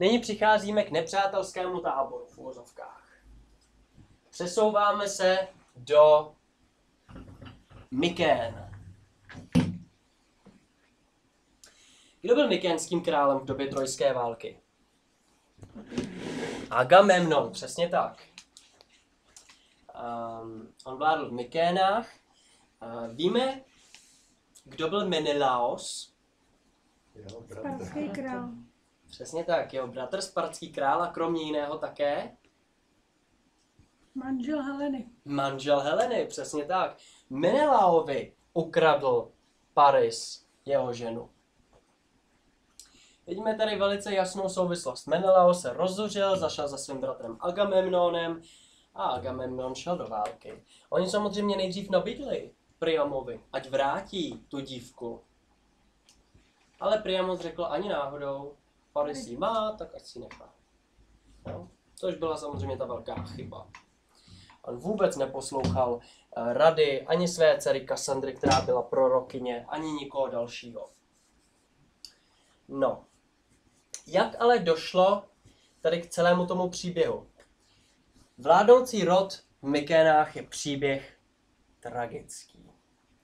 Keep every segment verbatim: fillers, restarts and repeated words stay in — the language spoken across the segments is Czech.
Nyní přicházíme k nepřátelskému táboru v uvozovkách. Přesouváme se do Mykén. Kdo byl mykénským králem v době trojské války? Agamemnon, přesně tak. Um, on vládl v Mykénách. Uh, víme, kdo byl Menelaos? Spartský král. Přesně tak, jeho bratr spartský král a kromě jiného také Manžel Heleny. manžel Heleny, přesně tak. Menelaovi ukradl Paris, jeho ženu. Vidíme tady velice jasnou souvislost. Menelaos se rozhořel, zašel za svým bratrem Agamemnonem a Agamemnon šel do války. Oni samozřejmě nejdřív nabídli Priamovi, ať vrátí tu dívku. Ale Priamos řekl ani náhodou, Paris ji má, tak ať si nechá. No, což byla samozřejmě ta velká chyba. On vůbec neposlouchal uh, rady ani své dcery Kassandry, která byla prorokyně, ani nikoho dalšího. No, jak ale došlo tady k celému tomu příběhu? Vládnoucí rod v Mykénách je příběh tragický.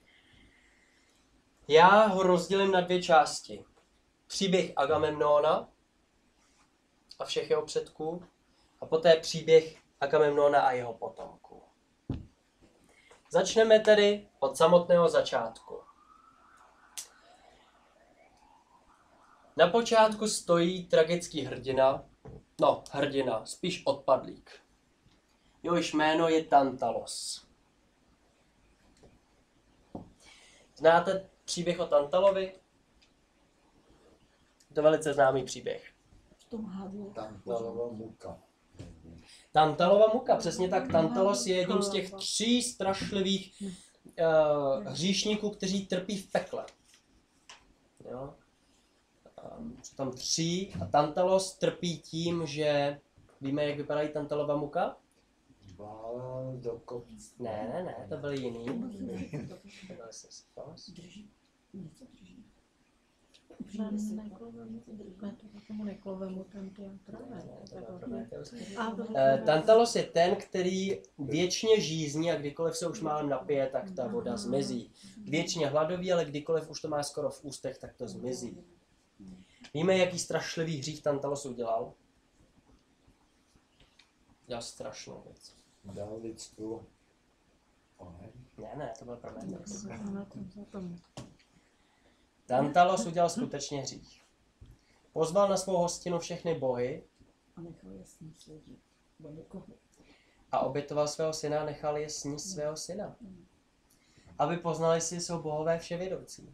Já ho rozdělím na dvě části. Příběh Agamemnona a všech jeho předků a poté příběh Agamemnona a jeho potomků. Začneme tedy od samotného začátku. Na počátku stojí tragický hrdina, no hrdina, spíš odpadlík. Jehož jméno je Tantalos. Znáte příběh o Tantalovi? To je velice známý příběh. V tom hádlu. Tantalova muka. Tantalova muka, přesně tak. Tantalos je jedním z těch tří strašlivých uh, hříšníků, kteří trpí v pekle. Jo? Um, jsou tam tří a Tantalos trpí tím, že víme, jak vypadají Tantalova muka? Bál do kopce. Ne, ne, ne, to byl jiný. To byl Sisyfos. Něco drží. Tomu neklovemu ten Eh, Tantalos je ten, který věčně žízní a kdykoliv se už málem napije, tak ta voda zmizí. Věčně hladový, ale kdykoliv už to má skoro v ústech, tak to zmizí. Víme, jaký strašlivý hřích Tantalos udělal? Dělal strašnou věc. Dal lidskou oheň. Ne, ne, to byl Prometheus. Tantalos udělal skutečně hřích. Pozval na svou hostinu všechny bohy A nechal je sníst lidi. Bo někoho. a obětoval svého syna a nechal je sníst svého syna. Aby poznali si, jsou bohové vševědoucí.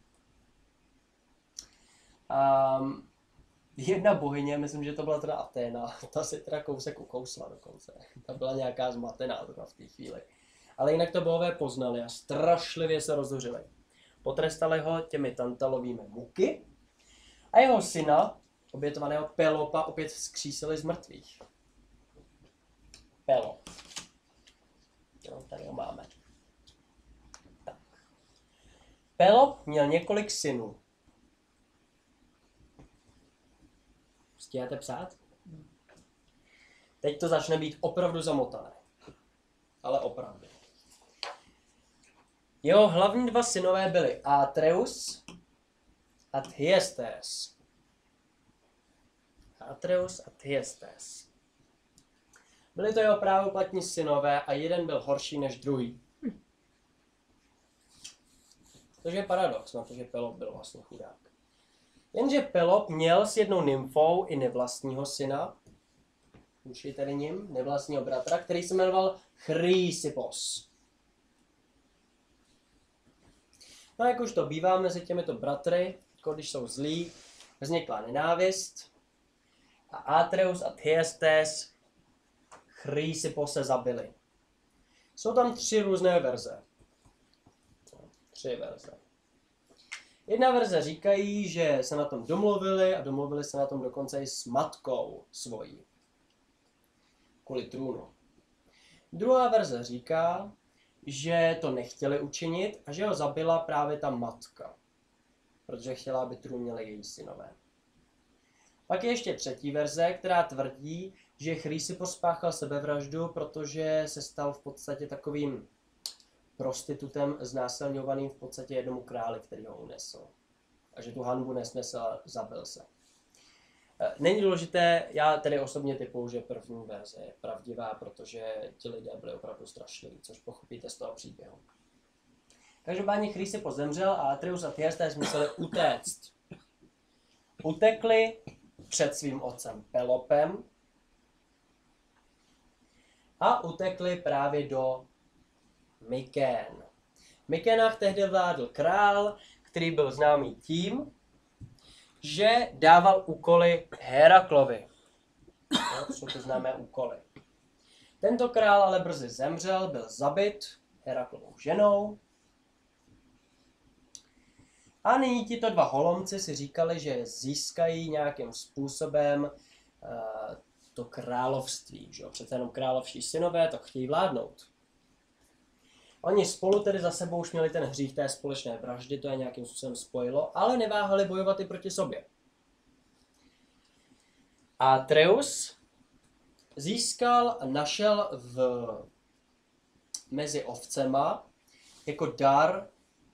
Um, jedna bohyně, myslím, že to byla teda Aténa, ta si teda kousek ukousla dokonce. Ta byla nějaká zmatená v té chvíli. Ale jinak to bohové poznali a strašlivě se rozhořili. Potrestali ho těmi tantalovými muky a jeho syna, obětovaného Pelopa, opět vzkřísili z mrtvých. Pelop. Jo, tady ho máme. Tak. Pelop měl několik synů. Stíháte psát? Teď to začne být opravdu zamotané. Ale opravdu. Jeho hlavní dva synové byli Atreus a Thyestes. Atreus a Thyestes. Byli to jeho právoplatní synové a jeden byl horší než druhý. Což je paradox, na to, že Pelop byl vlastně chudák. Jenže Pelop měl s jednou nymfou i nevlastního syna, už je tady ním, nevlastního bratra, který se jmenoval Chrysippos. No a jak už to bývá mezi těmito bratry, jako když jsou zlí, vznikla nenávist a Atreus a Thyestes Chrysippose zabili. Jsou tam tři různé verze. Tři verze. Jedna verze říkají, že se na tom domluvili a domluvili se na tom dokonce i s matkou svojí. Kvůli trůnu. Druhá verze říká, že to nechtěli učinit a že ho zabila právě ta matka. Protože chtěla, aby trůn měli její synové. Pak je ještě třetí verze, která tvrdí, že Chrysippos spáchal sebevraždu, protože se stal v podstatě takovým prostitutem znásilňovaným v podstatě jednomu králi, který ho unesl. A že tu hanbu nesnesl a zabil se. Není důležité, já tedy osobně typuju, že první verze je pravdivá, protože ti lidé byli opravdu strašliví, což pochopíte z toho příběhu. Každopádně Chrysippos zemřel a Atreus a Thyestes museli utéct. Utekli před svým otcem Pelopem a utekli právě do Mykén. V Mykénách tehdy vládl král, který byl známý tím, že dával úkoly Heraklovi. No, to jsou ty známé úkoly. Tento král ale brzy zemřel, byl zabit Heraklovou ženou. A nyní tito dva holomci si říkali, že získají nějakým způsobem uh, to království. Že? Přece jenom královští synové to chtějí vládnout. Oni spolu tedy za sebou už měli ten hřích té společné vraždy, to je nějakým způsobem spojilo, ale neváhali bojovat i proti sobě. Atreus získal a našel v, mezi ovcema jako dar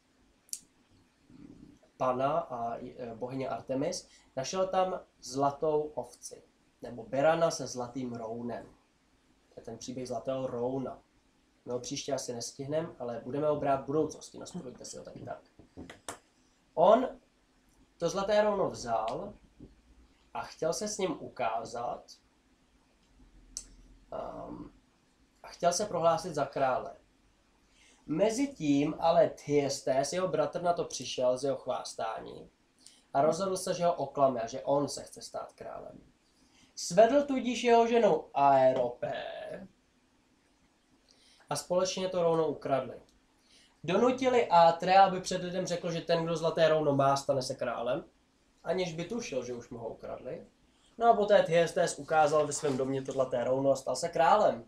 Pana a bohyně Artemis, našel tam zlatou ovci, nebo berana se zlatým rounem. To je ten příběh zlatého rouna. No příště asi nestihneme, ale budeme ho brát v budoucnosti, nastudujte si ho taky tak. On to zlaté rouno vzal a chtěl se s ním ukázat um, a chtěl se prohlásit za krále. Mezitím ale Thyestes, jeho bratr, na to přišel z jeho chvástání a rozhodl se, že ho oklame a že on se chce stát králem. Svedl tudíž jeho ženu Aeropé a společně to rouno ukradli. Donutili Atrea, aby před lidem řekl, že ten, kdo zlaté rouno má, stane se králem, aniž by tušil, že už mu ho ukradli. No a poté Thyestes ukázal ve svém domě to zlaté rouno a stal se králem.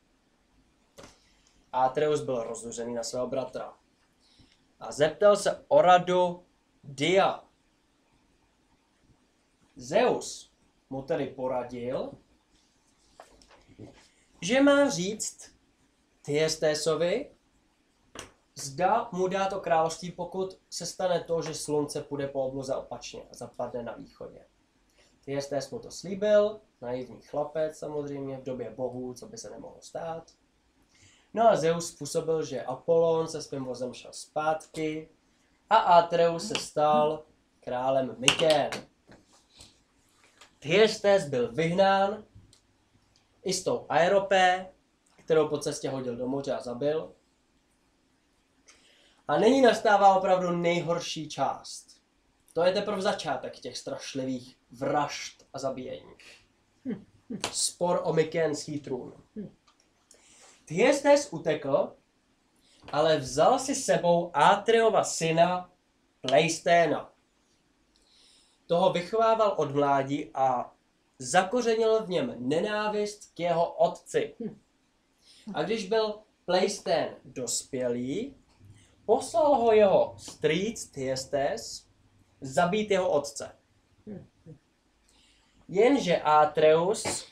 Atreus byl rozuřený na svého bratra a zeptal se o radu Dia. Zeus mu tedy poradil, že má říct Thyestesovi, zda mu dá to království, pokud se stane to, že slunce půjde po obloze opačně a zapadne na východě. Thyestes mu to slíbil, naivní chlapec samozřejmě, v době bohů, co by se nemohlo stát. No a Zeus způsobil, že Apollon se svým vozem šel zpátky a Atreus se stal králem Mykén. Thyestes byl vyhnán i s tou Aeropé, kterou po cestě hodil do moře a zabil. A nyní nastává opravdu nejhorší část. To je teprve začátek těch strašlivých vražd a zabíjení. Spor o mykénský trůn. Thyestes utekl, ale vzal si sebou Atreova syna Pleisténa. Toho vychovával od mládí a zakořenil v něm nenávist k jeho otci. A když byl Pleistén dospělý, poslal ho jeho strýc Thyestes zabít jeho otce. Jenže Atreus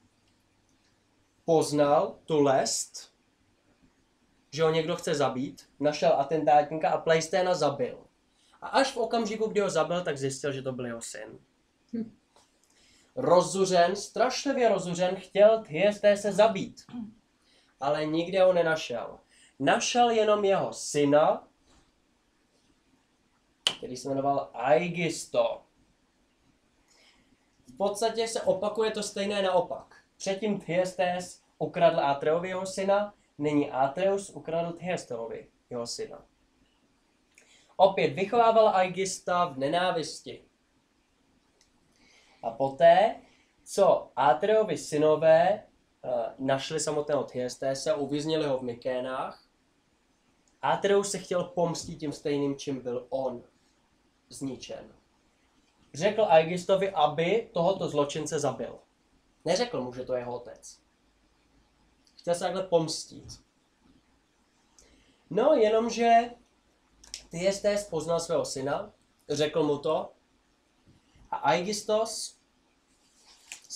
poznal tu lest, že ho někdo chce zabít, našel atentátníka a Pleisténa zabil. A až v okamžiku, kdy ho zabil, tak zjistil, že to byl jeho syn. Rozuřen, strašlivě rozuřen, chtěl Thyestes se zabít, ale nikde ho nenašel. Našel jenom jeho syna, který se jmenoval Aigisto. V podstatě se opakuje to stejné naopak. Předtím Thyestes ukradl Atreovi jeho syna, nyní Atreus ukradl Thyestovi jeho syna. Opět vychovával Aigista v nenávisti. A poté, co Atreovi synové uh, našli samotného Thyestese a uvěznili ho v Mykénách, Atreus se chtěl pomstit tím stejným, čím byl on zničen. Řekl Aigistovi, aby tohoto zločince zabil. Neřekl mu, že to je jeho otec. Chtěl se takhle pomstit. No, jenomže Thyestes poznal svého syna, řekl mu to a Aigistos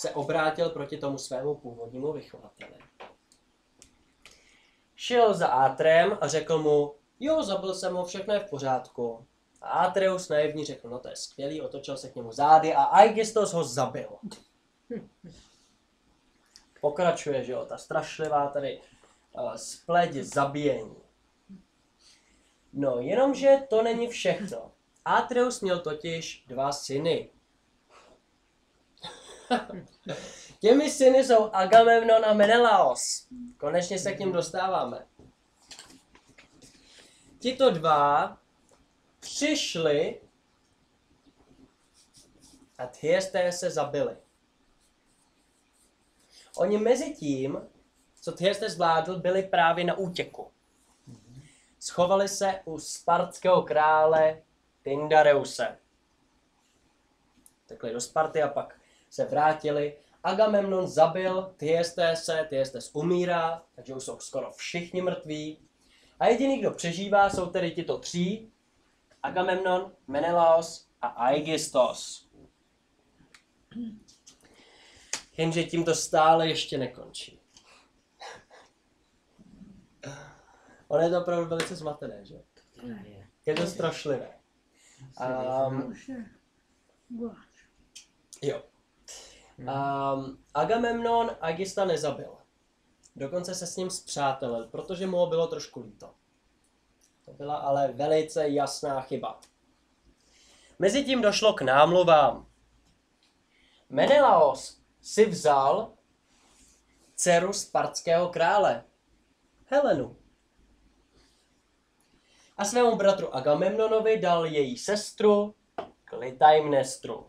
se obrátil proti tomu svému původnímu vychovateli. Šel za Átrem a řekl mu, jo, zabil jsem ho, všechno je v pořádku. A Atreus naivně řekl, no to je skvělý, otočil se k němu zády a Aigisthos ho zabil. Pokračuje, že jo, ta strašlivá tady uh, spleť zabíjení. No, jenomže to není všechno. Atreus měl totiž dva syny. Těmi syny jsou Agamemnon a Menelaos. Konečně se k ním dostáváme. Tito dva přišli a Thyestés se zabili. Oni mezi tím, co Thyestés zvládl, byli právě na útěku. Schovali se u spartského krále Tyndareuse. Takhle do Sparty a pak se vrátili. Agamemnon zabil Thyestése, Thyestés umírá, takže už jsou skoro všichni mrtví. A jediný, kdo přežívá, jsou tedy tito tří. Agamemnon, Menelaos a Aigisthos. Jenže tím to stále ještě nekončí. Ono je to opravdu velice zmatené, že? Je to strašlivé. Um, jo. Um, Agamemnon Aigista nezabil. Dokonce se s ním spřátelil, protože mu ho bylo trošku líto. To byla ale velice jasná chyba. Mezitím došlo k námluvám. Menelaos si vzal dceru spartského krále, Helenu. A svému bratru Agamemnonovi dal její sestru Klytaimnestru.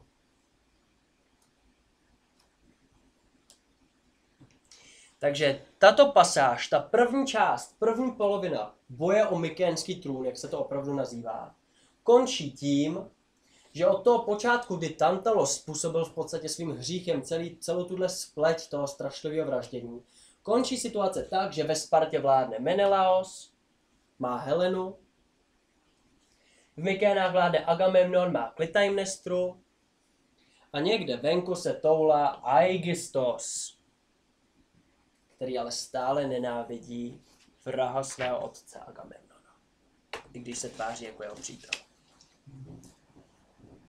Takže tato pasáž, ta první část, první polovina boje o mykénský trůn, jak se to opravdu nazývá, končí tím, že od toho počátku, kdy Tantalos způsobil v podstatě svým hříchem celý, celou tuhle spleť toho strašlivého vraždění, končí situace tak, že ve Spartě vládne Menelaos, má Helenu, v Mykénách vládne Agamemnon, má Klytaimnestru a někde venku se toulá Aigisthos, který ale stále nenávidí vraha svého otce Agamemnona, i když se tváří jako jeho přítel.